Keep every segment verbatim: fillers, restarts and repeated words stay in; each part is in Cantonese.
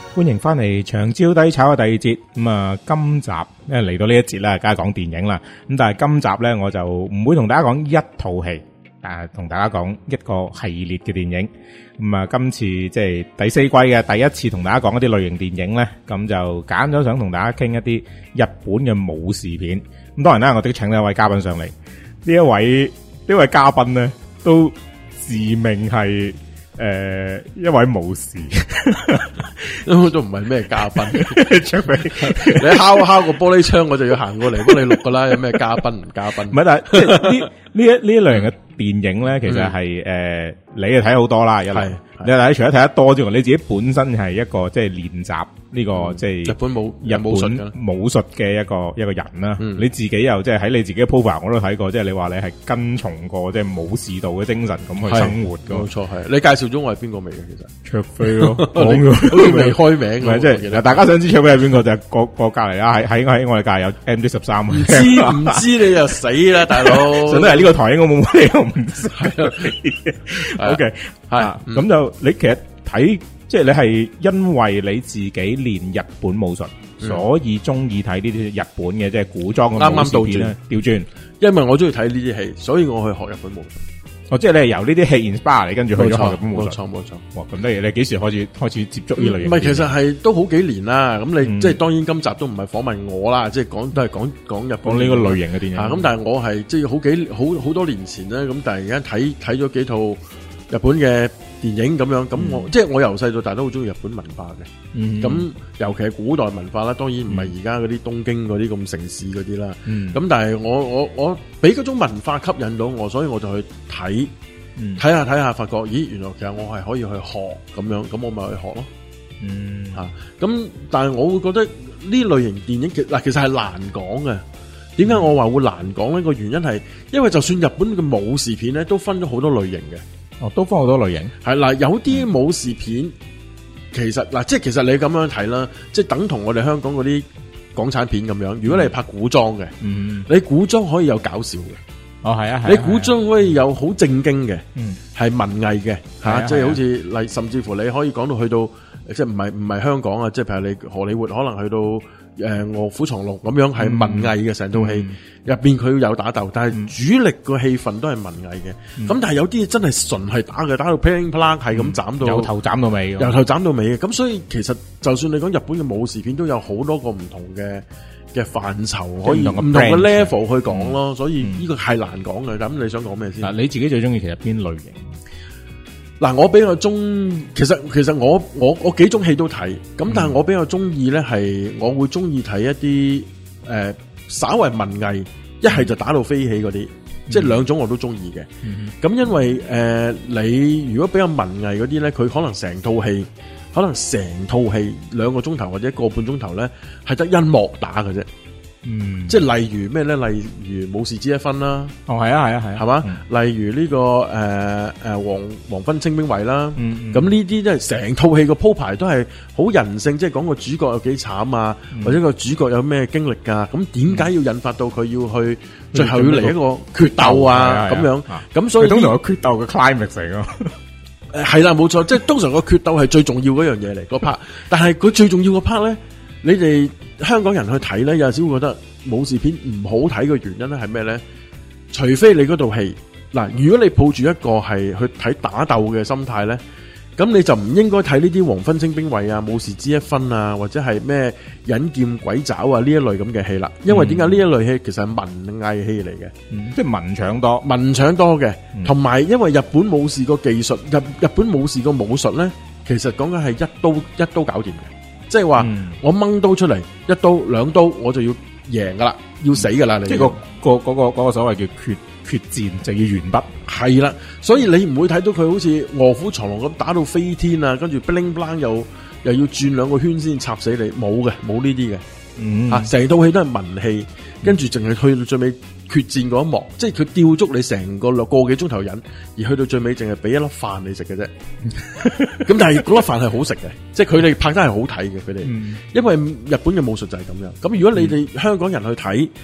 歡迎翻嚟長招低炒嘅第二節。咁啊，今集因為嚟到呢一節啦，梗係講電影啦。咁但係今集咧，我就唔會同大家講一套戲，但係同大家講一個系列嘅電影。咁啊，今次即係第四季嘅第一次同大家講一啲類型電影咧，咁就揀咗想同大家傾一啲日本嘅武士片。咁當然啦，我哋請咗一位嘉賓上嚟，呢一位呢位嘉賓咧都自命係。誒、呃，一位武士， 都都唔係咩嘉賓， 除非你敲敲個玻璃窗，我就要行過嚟幫你錄噶啦。有咩嘉賓唔嘉賓？ 唔係，但係即係呢呢一呢一類型嘅電影咧，其實係誒、嗯呃，你係睇好多啦，一嚟，你睇除咗睇得多之外，你自己本身係一個即係練習呢個、嗯、即係日本武日本武術武術嘅一個一個人啦、嗯。你自己又即係喺你自己嘅 profile 我都睇過，即係你話你係跟從過即係武士道嘅精神咁去生活嘅。冇錯，係你介紹咗我係邊個未嘅？其實卓飛咯，講咗好似未開名。唔係即係大家想知卓飛係邊個就係個個隔籬啦，喺喺喺我哋隔籬有 M D 十三。唔知唔知你就死啦，大佬！上到嚟呢個台應該冇乜嘢唔知。O K 係咁就你其實睇。即係你係因為你自己練日本武術、嗯，所以中意睇呢啲日本嘅即係古裝嘅武士片咧。調轉，因為我中意睇呢啲戲，所以我去學日本武術。哦，即係你係由呢啲戲 inspire 你，跟住去咗學日本武術。冇錯冇錯。哇，咁得意！你幾時開始開始接觸呢類型？唔係，其實係都好幾年啦。咁你、嗯、即係當然今集都唔係訪問我啦，即係講都係講講日本講呢個類型嘅電影。咁、啊、但係我係即係好幾好好多年前咧，咁但係而家睇睇咗幾套日本嘅電影咁樣，咁我、嗯、即係我由細到大都好中意日本文化嘅，咁、嗯、尤其係古代文化啦，當然唔係而家嗰啲東京嗰啲咁城市嗰啲啦，咁、嗯、但係我我我俾嗰種文化吸引到我，所以我就去睇，睇下睇下，發覺咦，原來其實我係可以去學咁樣，咁我咪去學咯，嗯吓，咁、啊、但係我會覺得呢類型電影其嗱其實係難講嘅。點解我話會難講呢？個原因係因為就算日本嘅武士片咧，都分咗好多類型嘅。哦，都分好多類型。係嗱，有啲武士片，嗯、其實嗱，即係其實你咁樣睇啦，即係等同我哋香港嗰啲港產片咁樣。如果你係拍古裝嘅，嗯，你古裝可以有搞笑嘅，哦係啊，你古裝可以有好正經嘅，嗯，係文藝嘅吓，即係好似例，甚至乎你可以講到去到，即係唔係唔係香港啊，即係譬如你荷里活可能去到。誒、呃，臥虎藏龍咁樣係文藝嘅成套戲，入邊佢有打鬥，但係主力個戲份都係文藝嘅。咁、嗯、但係有啲真係純係打嘅，打到噼里啪啦係咁斬到，由頭斬到尾，由頭斬到尾嘅。咁所以其實就算你講日本嘅武士片，都有好多個唔同嘅嘅範疇，可以唔同嘅 level 去講咯。所以呢個係難講嘅。咁你想講咩先？嗱，你自己最中意其實邊類型？嗱，我比較中，其實其實我我我幾種戲都睇，咁但係我比較中意咧係，我會中意睇一啲誒、呃，稍為文藝，一係就打到飛起嗰啲，嗯、即係兩種我都中意嘅。咁、嗯、因為誒、呃，你如果比較文藝嗰啲咧，佢可能成套戲，可能成套戲兩個鐘頭或者一個半鐘頭咧，係得一幕打嘅啫。嗯，即係例如咩咧？例如武士之一分啦，哦係啊係啊係，係嘛、啊？例如呢、這個誒誒黃黃昏清兵衛啦，咁呢啲即係成套戲個鋪排都係好人性，即係講個主角有幾慘啊、嗯，或者個主角有咩經歷噶，咁點解要引發到佢要去、嗯、最後要嚟一個決鬥啊？咁、嗯、樣，咁、啊、所以通常個決鬥嘅 climax 嚟咯。誒係啦，冇錯，即係通常個決鬥係最重要嗰樣嘢嚟個 part，但係佢最重要個 part 咧。你哋香港人去睇咧，有陣時會覺得武士片唔好睇嘅原因咧係咩咧？除非你嗰套戲嗱，如果你抱住一個係去睇打鬥嘅心態咧，咁你就唔應該睇呢啲黃昏清兵衛啊、武士之一分啊，或者係咩引劍鬼爪啊呢一類咁嘅戲啦。因為點解呢一類戲其實係文藝戲嚟嘅，嗯、即係文場多，文場多嘅，同、嗯、埋因為日本武士個技術，日日本武士個武術咧，其實講緊係一刀一刀搞掂嘅。即係話、嗯、我掹刀出嚟，一刀兩刀我就要贏噶啦，要死噶啦、嗯！你即係、那個個嗰個嗰個所謂叫決決戰就要完畢，係啦。所以你唔會睇到佢好似臥虎藏龍咁打到飛天啊，跟住 bling bling 又又要轉兩個圈先插死你，冇嘅，冇呢啲嘅。嗯，啊，成套戲都係文戲，跟住淨係去到最尾決戰嗰一幕，即係佢吊足你成個個幾鐘頭癮，而去到最尾淨係俾一粒飯你食嘅啫。咁但係嗰粒飯係好食嘅，即係佢哋拍得係好睇嘅，佢哋、嗯，因為日本嘅武術就係咁樣。咁如果你哋香港人去睇，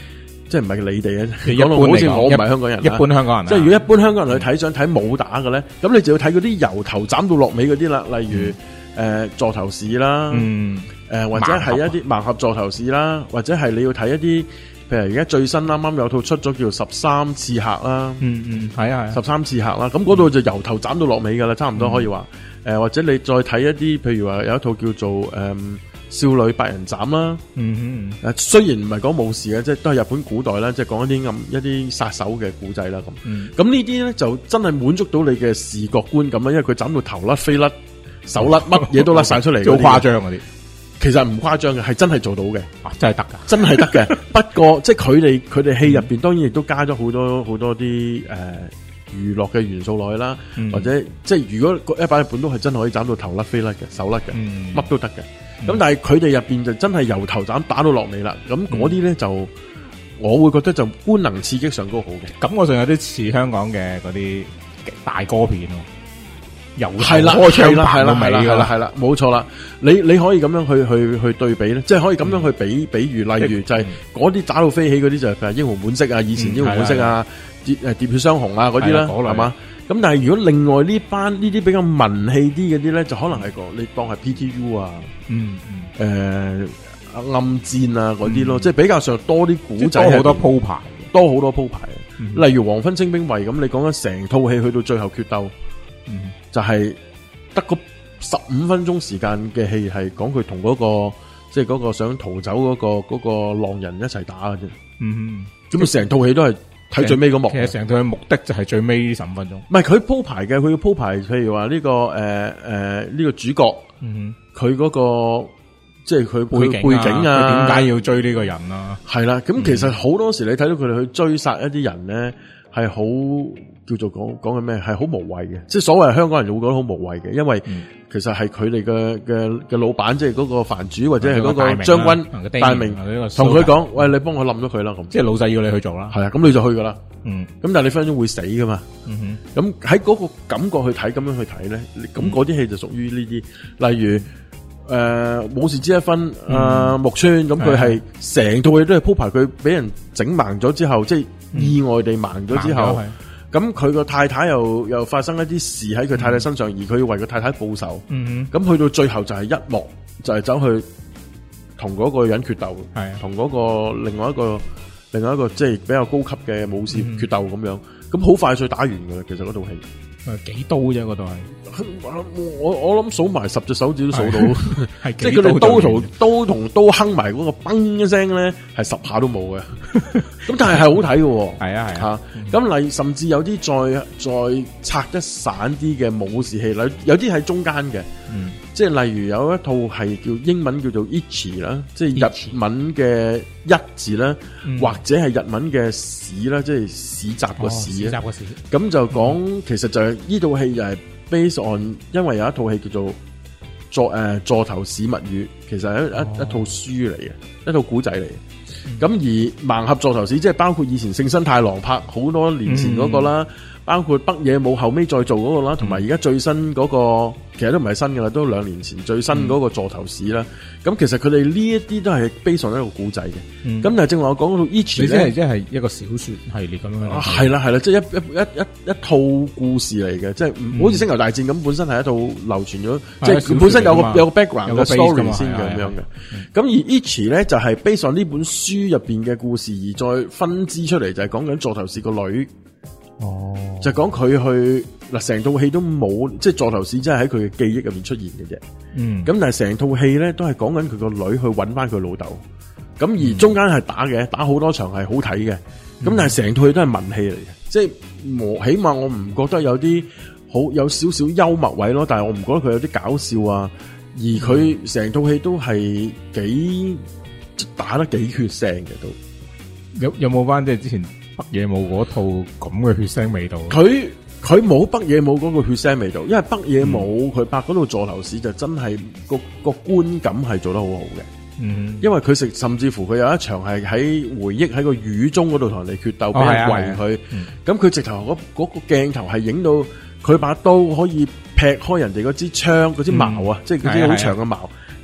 即係唔係你哋啊？ 一般好似我唔係香港人， 一般香港人， 即係如果一般香港人去睇想睇武打嘅咧，咁你就要睇嗰啲由頭斬到落尾嗰啲啦，例如誒、嗯呃、座頭市啦，嗯，誒、呃、或者係一啲盲俠座頭市啦，或者係你要睇一啲，譬如而家最新啱啱有套出咗叫十三刺客啦，嗯嗯，係啊係十三刺客啦，咁嗰度就由頭斬到落尾噶啦，差唔多可以話，誒、嗯呃、或者你再睇一啲，譬如話有一套叫做誒。嗯少女百人斬啦，嗯哼，誒雖然唔係講武士嘅，即係都係日本古代啦，即係講一啲暗一啲殺手嘅古仔啦咁。咁、嗯、呢啲咧就真係滿足到你嘅視覺觀感啦，因為佢斬到頭甩飛甩手甩乜嘢都甩晒出嚟， 好誇張嗰啲。 其實唔誇張嘅，係真係做到嘅、 啊，真係得噶， 真係得嘅。不過即係佢哋佢哋戲入邊，當然亦都加咗好多好多啲誒娛樂嘅元素落去啦、嗯，或者即係如果一版日本都係真係可以斬到頭甩飛甩嘅，手甩嘅，乜、嗯、都得嘅。咁、嗯、但係佢哋入邊就真係由頭斬打到落尾啦，咁嗰啲咧就我會覺得就觀能刺激上高好嘅， 感覺上有啲似香港嘅嗰啲大歌片咯，由係啦，係啦，係啦，係啦，係啦，係啦，冇錯啦，你你可以咁樣去去去對比咧，即係可以咁樣去比比喻，例如就係嗰啲打到飛起嗰啲就係英雄本色啊，以前英雄本色啊，喋誒喋血雙雄啊嗰啲啦，係嘛？咁但係如果另外呢班呢啲比較文氣啲嘅啲咧，就可能係個你當係 P T U 啊，嗯誒、嗯呃、暗戰啊嗰啲咯，即係比較上多啲古仔，多好多鋪排，多好多鋪排。嗯、例如黃昏清兵衛咁，你講緊成套戲去到最後決鬥，嗯、就係得個十五分鐘時間嘅戲，係講佢同嗰個即係嗰個想逃走嗰、嗰個、嗰個浪人一齊打嘅啫。嗯，咁啊成套戲都係。睇最尾嗰幕，其實成套嘅目的就係最尾十五分鐘。唔係佢鋪排嘅，佢要鋪排，譬如話呢、這個誒誒呢個主角，佢、嗯、嗰、那個即係佢背景背景啊，點解要追呢個人啊？係啦，咁其實好多時你睇到佢哋去追殺一啲人咧，係好叫做講講緊咩？係好無謂嘅，即係所謂香港人就會覺得好無謂嘅，因為其實係佢哋嘅嘅嘅老闆，即係嗰個藩主或者係嗰個將軍大名，同佢講：喂，你幫我冧咗佢啦！咁即係老細要你去做啦。係啊，咁你就去噶啦。嗯，咁但係你分分鐘會死噶嘛。嗯哼，咁喺嗰個感覺去睇，咁樣去睇咧，咁嗰啲戲就屬於呢啲，例如。誒、呃，武士之一分，阿、呃、木村咁佢係成套嘢都係鋪排佢俾人整盲咗之後，即係意外地盲咗之後，咁佢個太太又又發生一啲事喺佢太太身上，嗯、而佢要為個太太報仇。咁、嗯、去到最後就係一幕，就係、是、走去同嗰個人決鬥，同嗰個另外一個另外一個即係比較高級嘅武士決鬥咁樣，咁好快脆打完噶啦。其實嗰套戲。誒，幾刀啫？嗰度係我我諗數埋十隻手指都數到，係即係佢哋刀同刀同刀哼埋嗰個嘣一聲咧，係十下都冇嘅。咁但係係好睇嘅，係啊係啊。咁例甚至有啲再再拆得散啲嘅武士戲，有啲喺中間嘅，嗯，即係例如有一套係叫英文叫做 Ichi 啦，即係日文嘅一字啦，嗯，或者係日文嘅市啦，即係市集個市，市集個市。咁就講，嗯，其實就係呢套戲就係 based on，因為有一套戲叫做座誒座頭市物語，其實係一，哦，一一套書嚟嘅，一套古仔嚟嘅。咁，嗯，而盲俠座頭市即係包括以前勝新太郎拍好多年前嗰個啦。嗯包括北野武後尾再做嗰個啦，同埋而家最新嗰個，其實都唔係新噶啦，都兩年前最新嗰個座頭市啦。咁、嗯、其實佢哋呢一啲都係 based on 一個古仔嘅。咁、嗯、但係正話我講到 Ichi 咧，即係一個小說系列咁樣。係啦係啦，即係一一一一一套故事嚟嘅，即係好似星球大戰咁，本身係一套流傳咗，即係本身有個有個 background 嘅 story 先嘅咁樣嘅。咁而 Ichi 咧就係 based on 呢本書入邊嘅故事，而再分支出嚟，就係講緊座頭市個女。哦，就講佢去嗱，成套戲都冇，即係座頭市真係喺佢嘅記憶入面出現嘅啫。嗯，咁但係成套戲咧都係講緊佢個女去揾翻佢老豆。咁而中間係打嘅，打好多場係好睇嘅。咁、嗯、但係成套戲都係文戲嚟嘅，即係我起碼我唔覺得有啲好有少少幽默位咯。但係我唔覺得佢有啲搞笑啊。而佢成套戲都係幾打得幾血腥嘅都。有有冇翻即係之前？北野武嗰套咁嘅血腥味道，佢佢冇北野武嗰個血腥味道，因為北野武佢拍嗰套座頭市就真係個個觀感係做得好好嘅。嗯，因為佢食甚至乎佢有一場係喺回憶喺個雨中嗰度同人哋決鬥，俾人圍佢。咁佢直頭嗰嗰個鏡頭係影到佢把刀可以劈開人哋嗰支槍嗰支矛啊，嗯、即係嗰啲好長嘅矛。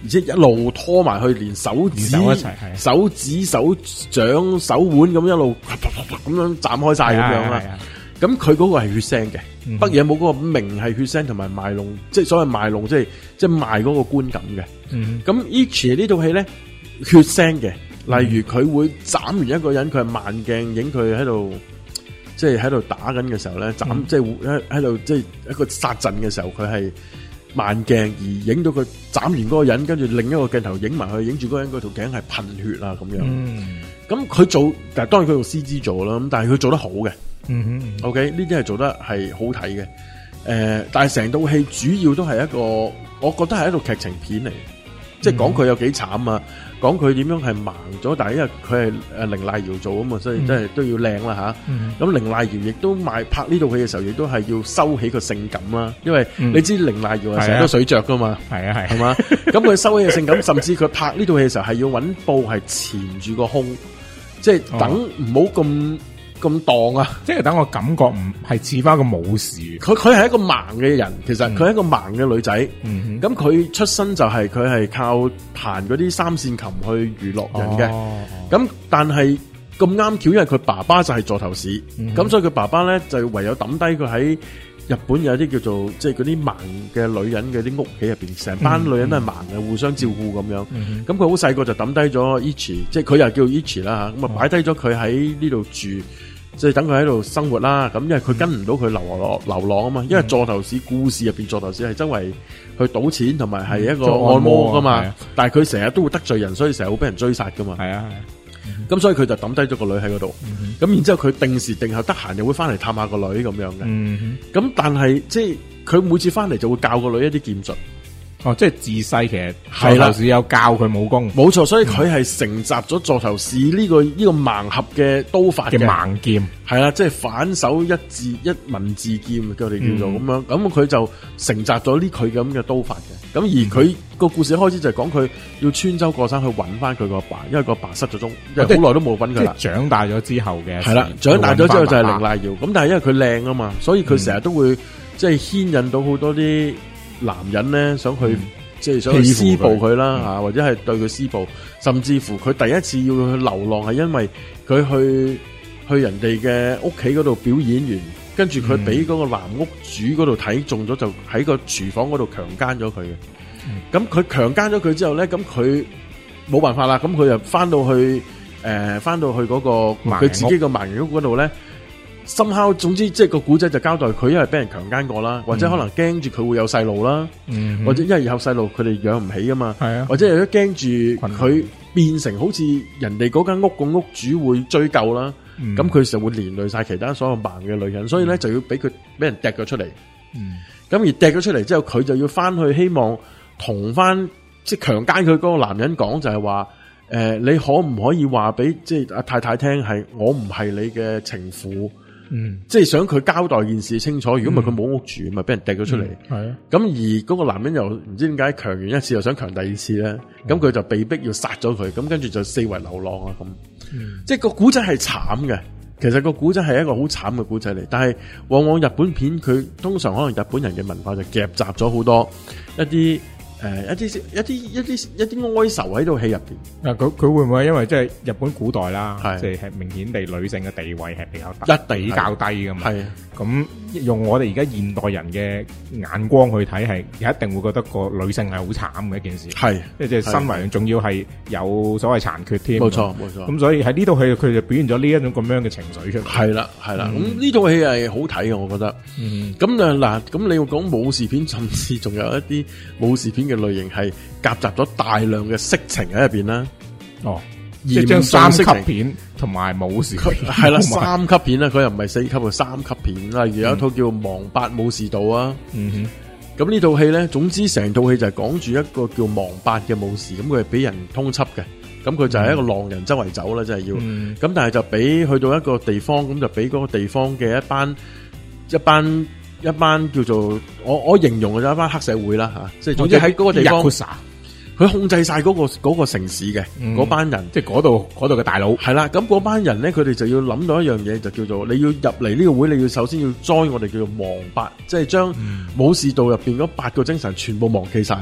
而且一路拖埋去，連手指手一齊， 手指、手掌、手腕咁一路咁樣斬開晒咁樣啦。咁佢嗰個係血腥嘅，嗯、北野武嗰個明係血腥同埋賣弄，即係所謂賣弄，即係即係賣嗰個觀感嘅。咁 Ichi 呢套戲咧血腥嘅，例如佢會斬完一個人，佢係慢鏡影佢喺度，即係喺度打緊嘅時候咧，斬、嗯、即係喺喺度即係一個殺陣嘅時候，佢係慢鏡而影到佢斬完嗰個人，跟住另一個鏡頭影埋去，影住嗰個人嗰條頸係噴血啊咁樣。咁佢、嗯、做，但係當然佢用 C G 做啦，咁但係佢做得好嘅。嗯哼 ，OK， 呢啲係做得係好睇嘅，誒、呃，但係成套戲主要都係一個，我覺得係一套劇情片嚟，即係講佢有幾慘啊，講佢點樣係盲咗，但係因為佢係誒綾瀨遙做啊嘛，所以真係都要靚啦吓。咁綾瀨遙亦都賣拍呢套戲嘅時候，亦都係要收起個性感啦，因為你知綾瀨遙係成日都水着噶嘛，係啊係，係嘛，咁佢收起個性感，甚至佢拍呢套戲嘅時候係要搵布係纏住個胸，即係等唔好咁。咁蕩啊！ 即係等我感覺唔係似翻個武士， 佢佢係一個盲嘅人，其實佢係一個盲嘅女仔。咁佢、嗯、出身就係佢係靠彈嗰啲三線琴去娛樂人嘅。咁、哦、但係咁啱巧，因為佢爸爸就係座頭市，咁、嗯、所以佢爸爸咧就唯有抌低佢喺日本有啲叫做即係嗰啲盲嘅女人嘅啲屋企入邊，成班女人都係盲嘅，嗯、互相照顧咁樣。咁佢好細個就抌低咗 Ichi，即係佢又叫 Ichi 啦吓，咁啊擺低咗佢喺呢度住。即係等佢喺度生活啦，咁因為佢跟唔到佢流浪流浪啊嘛，因為座頭市故事入邊座頭市係周圍去賭錢同埋係一個按摩噶嘛，嗯、但係佢成日都會得罪人，所以成日會俾人追殺噶嘛。係啊係，咁所以佢就抌低咗個女喺嗰度，咁、嗯、哼然之後佢定時定候得閒又會翻嚟探下個女咁樣嘅，咁、嗯、哼但係即係佢每次翻嚟就會教個女一啲劍術。 哦，即係自細其實座頭市有教佢武功， 冇錯，所以佢係承襲咗座頭市呢個呢個盲俠嘅刀法嘅盲劍， 係啦，即係反手一字一文字劍，佢哋叫做咁樣，咁佢就承襲咗呢佢咁嘅刀法嘅。咁而佢個故事一開始就係講佢要穿州過山去揾翻佢個爸，因為個爸失咗蹤，因為好耐都冇揾佢啦。 長大咗之後嘅係啦，長大咗之後就係綾瀨遙，咁但係因為佢靚啊嘛，所以佢成日都會即係牽引到好多啲男人咧，想去、嗯、即係想去施暴佢啦，吓、嗯、或者係對佢施暴，甚至乎佢第一次要去流浪係因為佢去去人哋嘅屋企嗰度表演完，跟住佢俾嗰個男屋主嗰度睇中咗，就喺個廚房嗰度強姦咗佢嘅。咁佢強姦咗佢之後咧，咁佢冇辦法啦，咁佢就翻到去誒，翻、呃、到去嗰、嗰個佢自己個盲人屋嗰度咧。somehow 總之即係個古仔就交代佢因為俾人強姦過啦，或者可能驚住佢會有細路啦，嗯、或者因為以後細路佢哋養唔起噶嘛，嗯、或者又驚住佢變成好似人哋嗰間屋個屋主會追究啦，咁佢、嗯、就會連累晒其他所有盲嘅女人，所以咧就要俾佢俾人掟咗出嚟，咁、嗯、而掟咗出嚟之後，佢就要翻去希望同翻即係強姦佢嗰個男人講，就係話誒，你可唔可以話俾即係阿太太聽係我唔係你嘅情婦？嗯，即係想佢交代件事清楚，如果唔係佢冇屋住，咪俾、嗯、人掟咗出嚟。係啊，咁而嗰個男人又唔知點解強完一次又想強第二次咧，咁佢、嗯、就被逼要殺咗佢，咁跟住就四圍流浪啊咁。嗯、即係個古仔係慘嘅，其實個古仔係一個好慘嘅古仔嚟，但係往往日本片佢通常可能日本人嘅文化就夾雜咗好多一啲。誒、呃，一啲一啲一啲一啲哀愁喺套戲入邊。 啊，佢佢會唔會因為即係日本古代啦，即係係明顯地女性嘅地位係比較低，一比較低噶嘛。係咁用我哋而家現代人嘅眼光去睇，係一定會覺得個女性係好慘嘅一件事。係，即係即係身為仲要係有所謂殘缺添。冇錯冇錯。咁所以喺呢套戲佢就表現咗呢一種咁樣嘅情緒出嚟。係啦係啦。咁呢套戲係好睇嘅，我覺得。嗯。咁啊嗱，咁你要講武士片，甚至仲有一啲武士片嘅類型係夾雜咗大量嘅色情喺入邊啦。哦，即係將三級片同埋武士片係啦，三級片啦，佢又唔係四級嘅三級片。例如有一套叫《亡八武士道》啊。嗯哼。咁呢套戲咧，總之成套戲就係講住一個叫亡八嘅武士，咁佢係俾人通緝嘅。咁佢就係一個浪人周圍走啦，真係要。咁、嗯、但係就俾去到一個地方，咁就俾嗰個地方嘅一班一班。一班叫做我我形容嘅就一班黑社會啦吓，即係總之喺嗰個地方，佢控制晒嗰個嗰個城市嘅嗰班人，即係嗰度嗰度嘅大佬係啦。咁嗰班人咧，佢哋就要諗到一樣嘢，就叫做你要入嚟呢個會，你要首先要 join 我哋叫做亡八，即係將武士道入邊嗰八個精神全部忘記晒。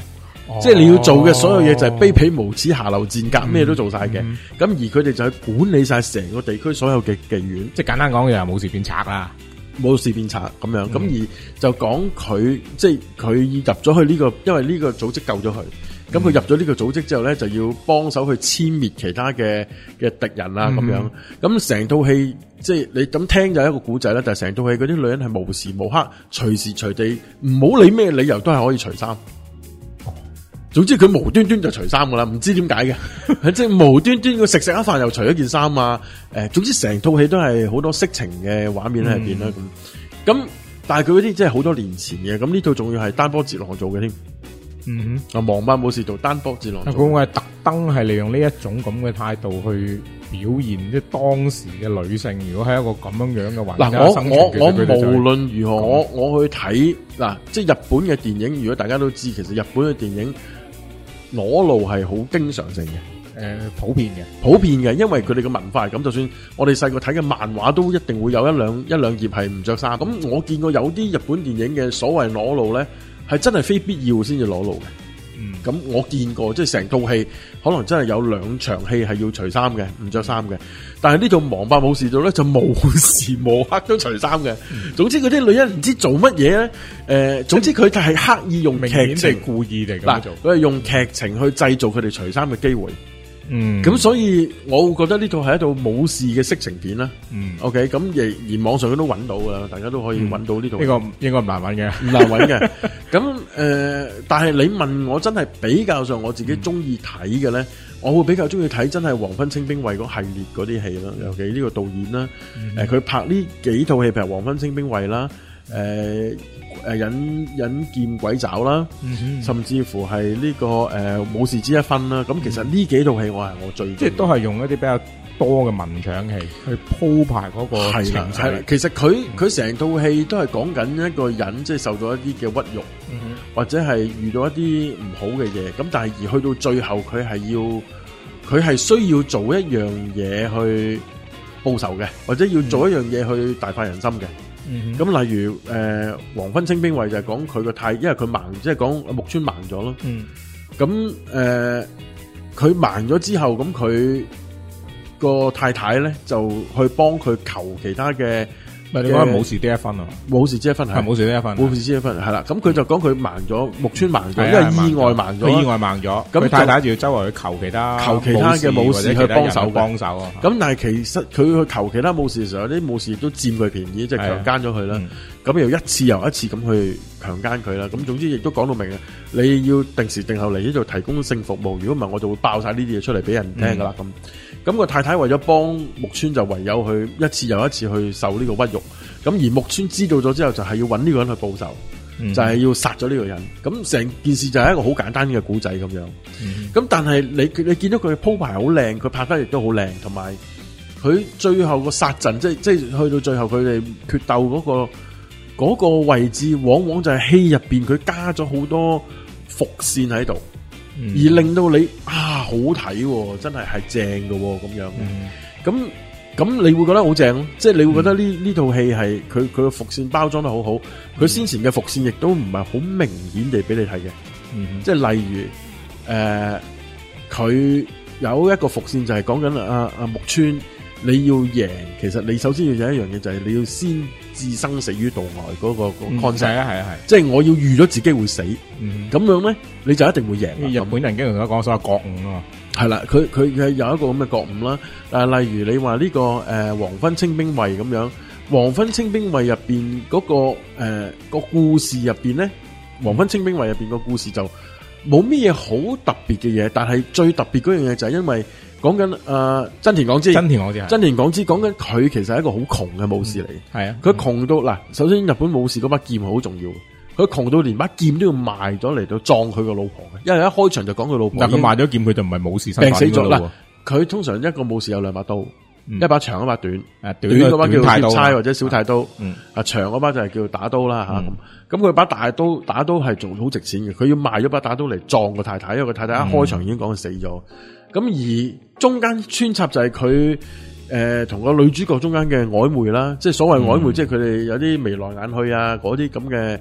哦、即係你要做嘅所有嘢就係卑鄙無恥、下流賤格，咩、嗯、都做晒嘅。咁、嗯、而佢哋就去管理晒成個地區所有嘅妓院， 即係簡單講嘅就冇事變賊啦， 冇事變賊咁樣。咁、嗯、而就講佢，即係佢入咗去呢、這個，因為呢個組織救咗佢。咁佢入咗呢個組織之後咧，就要幫手去殲滅其他嘅嘅敵人啊，咁、嗯、樣。咁成套戲即係你咁聽就係一個古仔啦，但係成套戲嗰啲女人係無時無刻、隨時隨地，唔好理咩理由都係可以除衫。總之佢無端端就除衫噶啦，唔知點解嘅，即係無端端佢食食一飯又除咗件衫啊。誒，總之成套戲都係好多色情嘅畫面喺入邊啦。咁、嗯，咁但係佢嗰啲即係好多年前嘅，咁呢套仲要係丹波哲郎做嘅添。嗯哼，啊，亡班武士道丹波哲郎，佢會係特登係利用呢一種咁嘅態度去表現即係當時嘅女性，如果係一個咁樣樣嘅環境生存，我我我無論如何，我我去睇嗱，即係日本嘅電影，如果大家都知，其實日本嘅電影裸露係好經常性嘅，誒、呃，普遍嘅，普遍嘅，因為佢哋嘅文化係咁，就算我哋細個睇嘅漫畫都一定會有一兩一兩頁係唔着衫。咁我見過有啲日本電影嘅所謂裸露咧，係真係非必要先至裸露嘅。嗯，咁我見過，即係成套戲可能真係有兩場戲係要除衫嘅，唔着衫嘅。但係呢套《亡八武士道》咧就無時無刻都除衫嘅。嗯、總之嗰啲女人唔知做乜嘢咧，誒、呃，總之佢就係刻意用劇情故意嚟咁做，佢係用劇情去製造佢哋除衫嘅機會。嗯，咁所以我會覺得呢套係一套武士嘅色情片啦。嗯 ，OK， 咁而而網上都揾到噶啦，大家都可以揾到呢套。呢、嗯這個應該唔難揾嘅，唔難揾嘅。咁誒、呃，但係你問我真係比較上我自己中意睇嘅咧，我會比較中意睇真係黃昏清兵衛嗰系列嗰啲戲啦，尤其呢個導演啦，誒、嗯，佢、呃、拍呢幾套戲，譬如黃昏清兵衛啦，誒、呃。誒，引引劍鬼爪啦、嗯，甚至乎係呢、這個誒武士之一分啦。咁其實呢幾套戲我係我最即係都係用一啲比較多嘅文場戲去鋪排嗰個情緒。其實佢佢成套戲都係講緊一個人即係受到一啲嘅屈辱，嗯、或者係遇到一啲唔好嘅嘢。咁但係而去到最後，佢係要佢係需要做一樣嘢去報仇嘅，或者要做一樣嘢去大快人心嘅。咁、嗯、例如誒黃昏清兵衛就係講佢個太，因為佢盲，即係講木村盲咗咯。咁誒佢盲咗之後，咁佢個太太咧就去幫佢求其他嘅。唔係你講武士得一分啊？武士之一分係武士得一分，武士之一分係啦。咁佢就講佢盲咗，木村盲咗，因為意外盲咗，佢意外盲咗。咁太太就要周圍去求其他，求其他嘅武士去幫手幫手啊。咁但係其實佢去求其他武士嘅時候，啲武士都佔佢便宜，即係強姦咗佢啦。咁、嗯、又一次又一次咁去強姦佢啦。咁總之亦都講到明啊，你要定時定候嚟呢度提供性服務，如果唔係我就會爆晒呢啲嘢出嚟俾人聽噶啦咁。嗯咁、那個太太為咗幫木村就唯有去一次又一次去受呢個屈辱，咁而木村知道咗之後就係要揾呢個人去報仇，嗯、就係、是、要殺咗呢個人。咁成件事就係一個好簡單嘅古仔咁樣。咁、嗯、但係你你見到佢鋪排好靚，佢拍得亦都好靚，同埋佢最後個殺陣，即係即係去到最後佢哋決鬥嗰、那個嗰、那個位置，往往就係戲入邊佢加咗好多伏線喺度。而令到你啊好睇、哦，真係係正嘅咁樣，咁、嗯、咁你會覺得好正咯，即係你會覺得呢呢套戲係佢佢嘅伏線包裝得好好，佢、嗯、先前嘅伏線亦都唔係好明顯地俾你睇嘅、嗯，即係例如誒佢、呃、有一個伏線就係講緊阿阿木村你要贏，其實你首先要有一樣嘢就係你要先置生死於度外嗰、那個、那個 concept，係啊係啊係，即係我要預咗自己會死，咁、嗯、樣咧你就一定會贏。日本人經常都講所謂覺悟啊嘛，係啦，佢佢係有一個咁嘅覺悟啦。但係例如你話呢、這個誒、呃、黃昏清兵衛咁樣，黃昏清兵衛入邊嗰個誒、呃、個故事入邊咧，黃昏清兵衛入邊個故事就冇咩嘢好特別嘅嘢，但係最特別嗰樣嘢就係因為。講緊誒，真田廣之，真田廣之，真田廣之講緊佢其實係一個好窮嘅武士嚟，係、嗯、啊，佢窮到嗱、嗯，首先日本武士嗰把劍好重要，佢窮到連把劍都要賣咗嚟到撞佢個老婆嘅，因為一開場就講佢老婆，但佢賣咗劍，佢就唔係武士身份，病死咗啦。佢通常一個武士有兩把刀，嗯、一把長一把短，誒、嗯，短嗰把叫切差或者小太刀，嗯，啊長嗰把就係叫打刀啦吓，咁、嗯，咁佢把大刀打刀係做好值錢嘅，佢要賣咗把打刀嚟撞個太太，因為個太太一開場已經講佢死咗。嗯咁而中間穿插就係佢誒同個女主角中間嘅曖昧啦，即係所謂曖昧，嗯、即係佢哋有啲眉來眼去啊，嗰啲咁嘅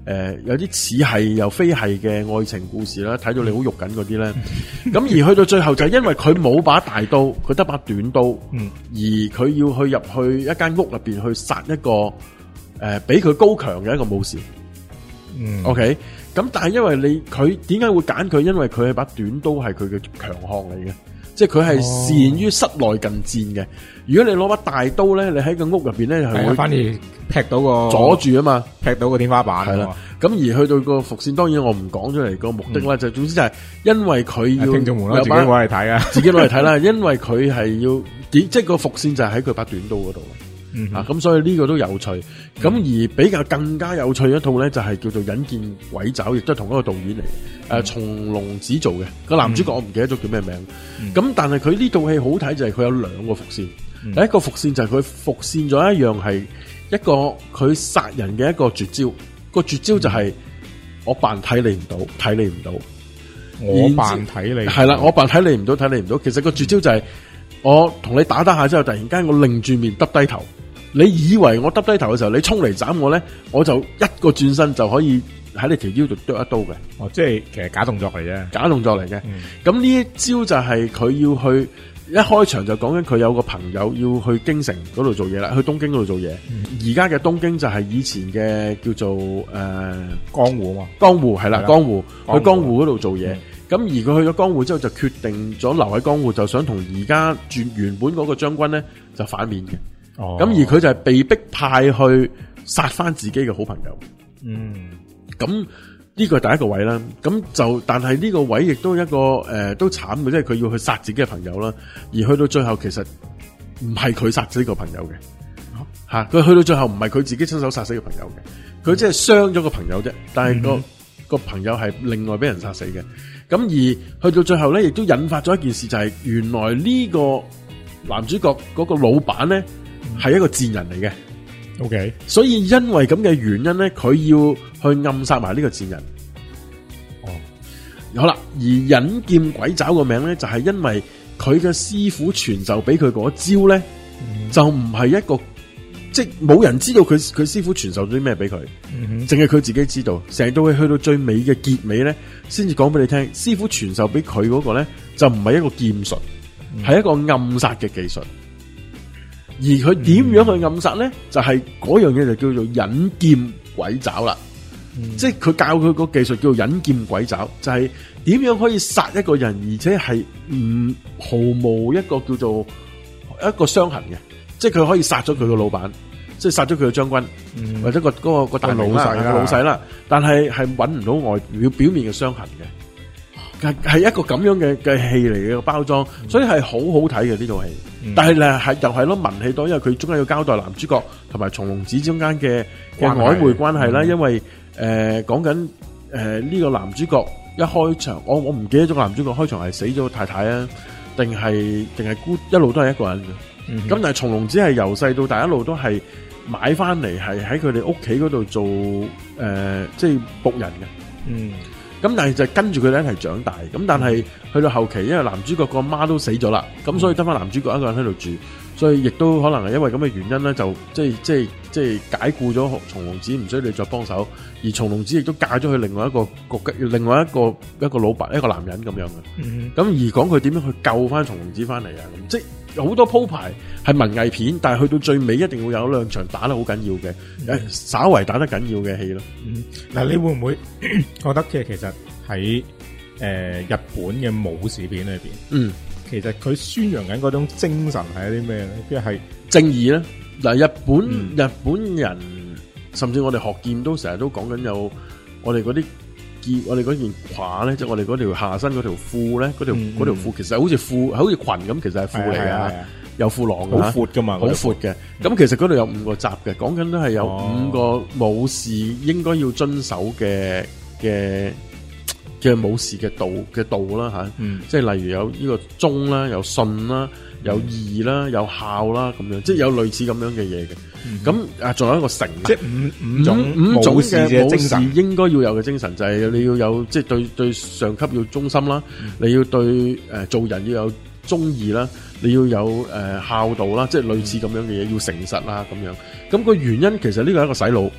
呃、有啲似係又非係嘅愛情故事啦，睇到你好肉緊嗰啲咧。咁而去到最後就係因為佢冇把大刀，佢得把短刀，嗯、而佢要去入去一間屋入邊去殺一個誒、呃、比佢高強嘅一個武士。嗯，OK。咁但係因為你佢點解會揀佢？因為佢係把短刀係佢嘅強項嚟嘅，即係佢係善於室內近戰嘅。如果你攞把大刀咧，你喺個屋入邊咧係會反而劈到個阻住啊嘛， 劈到個天花板係啦。 咁而去到個伏線，當然我唔講出嚟個目的啦，嗯、就總之就係因為佢要聽眾們自己攞嚟睇啊， 自己攞嚟睇啦。因為佢係要即係個伏線就係喺佢把短刀嗰度。嗯、啊，咁所以呢個都有趣，咁、嗯、而比較更加有趣一套咧，就係叫做《引劍鬼爪》，亦都係同一個導演嚟，誒、嗯，松隆子做嘅個男主角，我唔記得咗叫咩名。咁、嗯、但係佢呢套戲好睇就係佢有兩個伏線，嗯、第一個伏線就係佢伏線咗一樣係一個佢殺人嘅一個絕招，個絕招就係我扮睇你唔到，睇你唔到， 我扮睇你係啦，我扮睇你唔到，睇你唔到。其實個絕招就係、是、我同你打打下之後，突然間我擰住面耷低頭。你以為我耷低頭嘅時候，你衝嚟斬我咧，我就一個轉身就可以喺你條腰度剁一刀嘅。 哦，即係其實假動作嚟啫， 假動作嚟嘅。咁呢、嗯、一招就係佢要去一開場就講緊佢有個朋友要去京城嗰度做嘢啦，去東京嗰度做嘢。而家嘅東京就係以前嘅叫做誒、呃、 江戶嘛， 江戶係啦，江戶去江戶嗰度做嘢。咁、嗯、而佢去咗江戶之後，就決定咗留喺江戶，就想同而家轉原本嗰個將軍咧就反面嘅。咁、哦、而佢就係被逼派去殺翻自己嘅好朋友。嗯，咁呢個係第一個位啦。咁就但係呢個位亦都一個誒、呃、都慘嘅，即係佢要去殺自己嘅朋友啦。而去到最後，其實唔係佢殺死呢個朋友嘅，吓佢、啊、去到最後唔係佢自己親手殺死個朋友嘅，佢即係傷咗個朋友啫。但係個、嗯、個朋友係另外俾人殺死嘅。咁而去到最後咧，亦都引發咗一件事，就係、是、原來呢個男主角嗰個老闆咧。係一個賤人嚟嘅 ，OK， 所以因為咁嘅原因咧，佢要去暗殺埋呢個賤人。哦，好啦，而引劍鬼爪個名咧，就係因為佢嘅師傅傳授俾佢嗰招咧，嗯、就唔係一個，即係冇人知道佢佢師傅傳授咗啲咩俾佢，淨係佢自己知道。成到佢去到最尾嘅結尾咧，先至講俾你聽，師傅傳授俾佢嗰個咧，就唔係一個劍術，係、嗯、一個暗殺嘅技術。而佢點樣去暗殺咧？就係、是、嗰樣嘢就叫做引劍鬼爪啦。嗯、即係佢教佢個技術叫做引劍鬼爪，就係、是、點樣可以殺一個人，而且係唔毫無一個叫做一個傷痕嘅。即係佢可以殺咗佢個老闆，即係殺咗佢個將軍，嗯、或者、那個嗰、那個、那個大老細啦，老細啦。但係係揾唔到外表表面嘅傷痕嘅。係一個咁樣嘅嘅戲嚟嘅包裝，所以係好好睇嘅呢套戲。嗯、但係咧係又係咯文戲多，因為佢中間要交代男主角同埋松隆子中間嘅嘅曖昧關係啦。因為誒講緊誒呢個男主角一開場，我我唔記得咗個男主角開場係死咗太太啊，定係定係孤一路都係一個人嘅。咁、嗯、哼但係松隆子係由細到大一路都係買翻嚟，係喺佢哋屋企嗰度做誒、呃、即係僕人嘅。嗯。咁但係就跟住佢哋一齊長大，咁但係去到後期，因為男主角個媽都死咗啦，咁、嗯、所以得翻男主角一個人喺度住，所以亦都可能係因為咁嘅原因咧，就即係即係即係解僱咗松隆子，唔需要你再幫手，而松隆子亦都嫁咗去另外一個國，另外一個一個老闆一個男人咁樣嘅。咁、嗯、而講佢點樣去救翻松隆子翻嚟啊？咁即係好多鋪排係文藝片，但係去到最尾一定會有兩場打得好緊要嘅，誒、嗯，稍為打得緊要嘅戲咯。 嗱、嗯，你會唔會覺得即係其實喺誒、呃、日本嘅武士片裏邊，嗯，其實佢宣揚緊嗰種精神係一啲咩咧？即係正義咧。嗱，日本、嗯、日本人甚至我哋學劍都成日都講緊有我哋嗰啲劍，我哋嗰件褂咧，即係我哋嗰條下身嗰條褲咧，嗰條嗰條褲其實好似褲，好似裙咁，其實係褲嚟噶，有褲浪嘅， 好闊噶嘛， 好闊嘅。咁其實嗰度有五個集嘅，講緊都係有五個武士應該要遵守嘅嘅嘅武士嘅道嘅道啦吓，嗯、即係例如有呢個忠啦，有信啦。有義啦，有孝啦，咁樣即係有類似咁樣嘅嘢嘅。咁啊、嗯，仲有一個誠， 即係五五種五種嘅武士應該要有嘅精神，就係、是、你要有即係對對上級要忠心啦，嗯、你要對誒、呃、做人要有忠義啦，你要有誒、呃、孝道啦，即係類似咁樣嘅嘢，要誠實啦咁樣。咁、那個原因其實呢個係一個洗腦，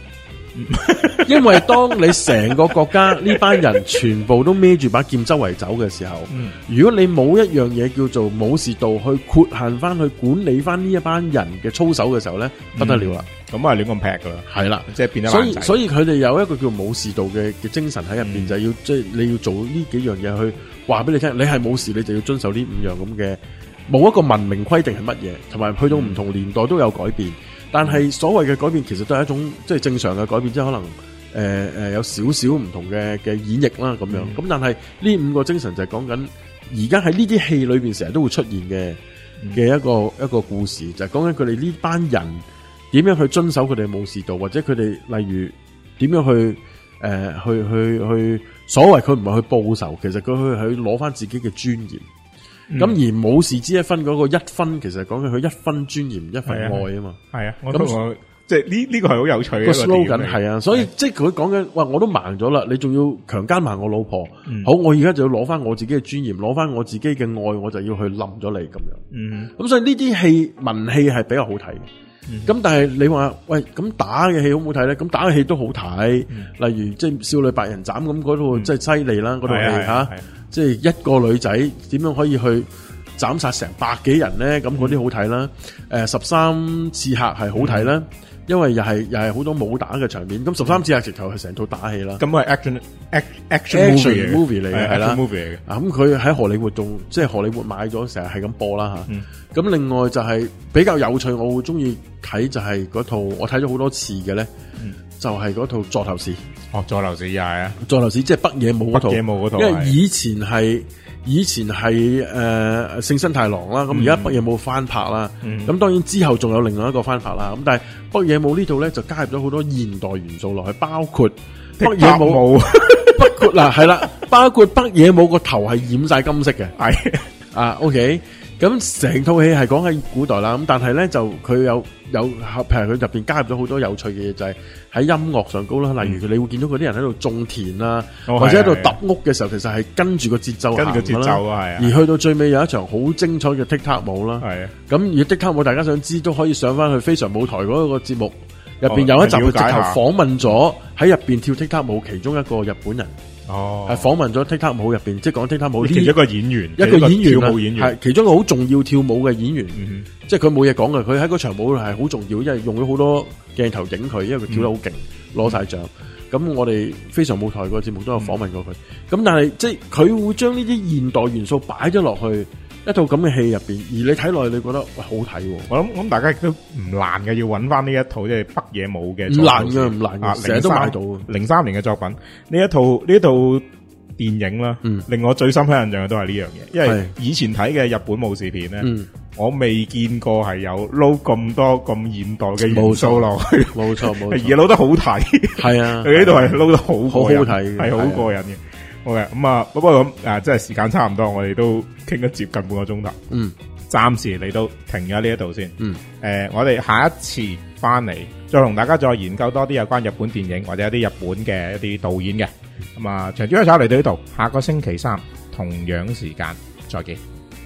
因為當你成個國家呢班人全部都孭住把劍周圍走嘅時候，嗯、如果你冇一樣嘢叫做武士道去豁限翻去管理翻呢一班人嘅操守嘅時候咧，不得了啦！ 咁啊亂咁劈噶啦，係啦，即係變咗。 所以所以佢哋有一個叫武士道嘅嘅精神喺入邊，嗯、就係要即係你要做呢幾樣嘢去話俾你聽，你係武士，你就要遵守呢五樣咁嘅，冇一個文明規定係乜嘢，同埋去到唔同年代都有改變。嗯、但係所謂嘅改變，其實都係一種即係正常嘅改變，即係可能誒誒、呃呃、有少少唔同嘅嘅演繹啦咁樣。咁、嗯、但係呢五個精神就係講緊而家喺呢啲戲裏邊成日都會出現嘅嘅一個、嗯、一個故事，就係講緊佢哋呢班人點樣去遵守佢哋嘅武士道，或者佢哋例如點樣去誒、呃、去去去所謂佢唔係去報仇，其實佢去去攞翻自己嘅尊嚴。咁、嗯、而武士之一分嗰個一分，其實講緊佢一分尊嚴一份愛啊嘛。係啊，咁我即係呢呢個係好有趣嘅個 slogan 係啊，所以即係佢講緊，哇！我都盲咗啦，你仲要強姦埋我老婆，嗯、好，我而家就要攞翻我自己嘅尊嚴，攞翻我自己嘅愛，我就要去冧咗你咁樣。嗯，咁所以呢啲戲文戲係比較好睇嘅。咁、嗯、但係你話喂，咁打嘅戲好唔好睇咧？咁打嘅戲都好睇，嗯、例如即係少女白人斬咁嗰套，即係犀利啦，嗰套戲吓，即係一個女仔點樣可以去斬殺成百幾人咧？咁嗰啲好睇啦。誒、嗯，十三刺客係好睇啦。嗯因為又係又係好多武打嘅場面，咁十三刺客直頭係成套打戲啦。咁係 action action action movie 嚟嘅，係啦。啊，咁佢喺荷里活仲即係荷里活買咗，成日係咁播啦吓。咁、嗯、另外就係比較有趣，我會中意睇就係嗰套我睇咗好多次嘅咧，嗯、就係嗰套座頭市。哦，座頭市又係啊，座頭市即係北野武嗰套。北野武嗰套，因為以前係。以前係誒聖新太郎啦，咁而家北野武翻拍啦，咁、嗯、當然之後仲有另外一個翻拍啦，咁但係北野武呢度咧就加入咗好多現代元素落去，包括北野武，包括嗱係啦，包括北野武個頭係染晒金色嘅，係啊 ，OK，咁成套戲係講喺古代啦，咁但係咧就佢有有譬如佢入邊加入咗好多有趣嘅嘢，就係、是、喺音樂上高啦，例如佢你會見到嗰啲人喺度種田啊，哦、或者喺度揼屋嘅時候，其實係跟住個節奏行，跟住個節奏啊，係啊。而去到最尾有一場好精彩嘅踢踏舞啦，係啊。咁而踢踏舞大家想知都可以上翻去非常舞台嗰個節目入邊有一集佢直頭訪問咗喺入邊跳踢踏舞其中一個日本人。哦，係訪問咗踢踏舞入邊，即係講踢踏舞其中一個演員，一個演員跳舞演員係其中一個好重要跳舞嘅演員，嗯、即係佢冇嘢講嘅，佢喺嗰場舞係好重要，因為用咗好多鏡頭影佢，因為佢跳得好勁，攞晒獎。咁、嗯、我哋非常舞台個節目都有訪問過佢，咁、嗯、但係即係佢會將呢啲現代元素擺咗落去一套咁嘅戲入邊，而你睇落去你覺得喂好睇喎。我諗我諗大家亦都唔難嘅，要揾翻呢一套即係北野武嘅。唔難嘅，唔難嘅，成日都買到。零三年嘅作品，呢一套呢一套電影啦，嗯、令我最深刻印象嘅都係呢樣嘢，因為以前睇嘅日本武士片咧，嗯、我未見過係有撈咁多咁現代嘅元素落去，冇錯冇錯，而撈得好睇，係啊，佢呢度係撈得好好好睇，係好過癮嘅。好嘅，咁啊，不過咁啊，即係時間差唔多，我哋都傾得接近半個鐘頭。嗯，暫時嚟到停咗呢一度先。嗯，誒、呃，我哋下一次翻嚟再同大家再研究多啲有關日本電影或者一啲日本嘅一啲導演嘅。咁啊，長招一炒嚟到呢度，下個星期三同樣時間再見。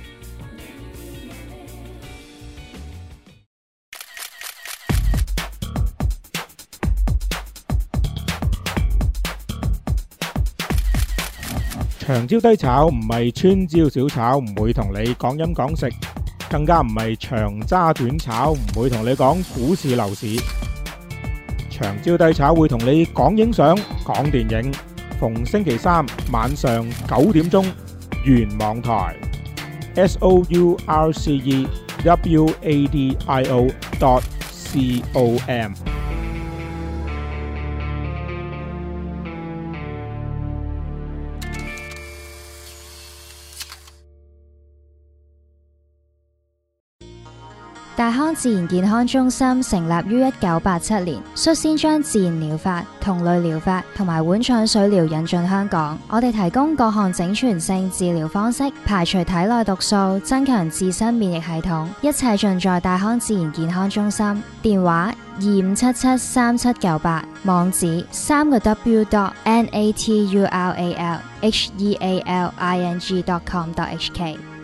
長招低炒唔係川招小炒，唔會同你講飲講食，更加唔係長揸短炒，唔會同你講股市樓市。長招低炒會同你講影相、講電影，逢星期三晚上九點鐘，原網台 S O U R C E W A D I O dot C O M。 大康自然健康中心成立於一九八七年，率先將自然療法、同類療法同埋碗廠水療引進香港。我哋提供各項整全性治療方式，排除體內毒素，增強自身免疫系統，一切盡在大康自然健康中心。電話二五七七三七九八，網址三個 W dot N A T U R A L H E A L I N G dot com dot H K。